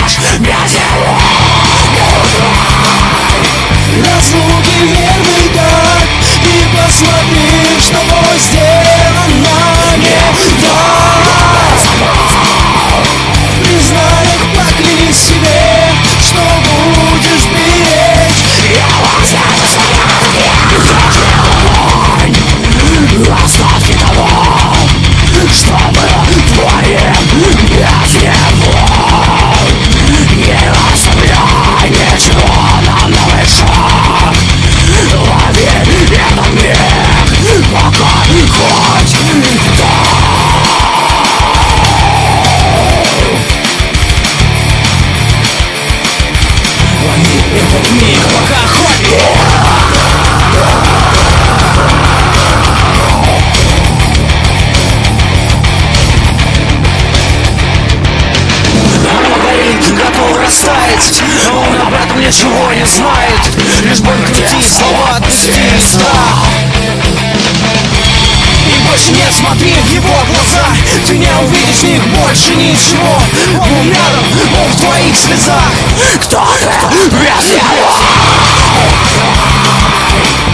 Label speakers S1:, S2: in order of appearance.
S1: без него
S2: Разлуки верный дар, и посмотри, что было сделано не так. Признаниях поклянись себе, что будешь беречь.
S1: Остатки того, что было твоим, без него не оставляй ничего на новый шаг. Лови этот миг, пока хоть кто. Лови этот миг, пока хоть.
S2: Готов растаять, но он об этом ничего не знает. Лишь боль в груди, слова отпусти и страх. И больше не смотри в его глаза, ты не увидишь в них больше ничего. Он рядом, он в твоих слезах.
S1: Кто ты без него?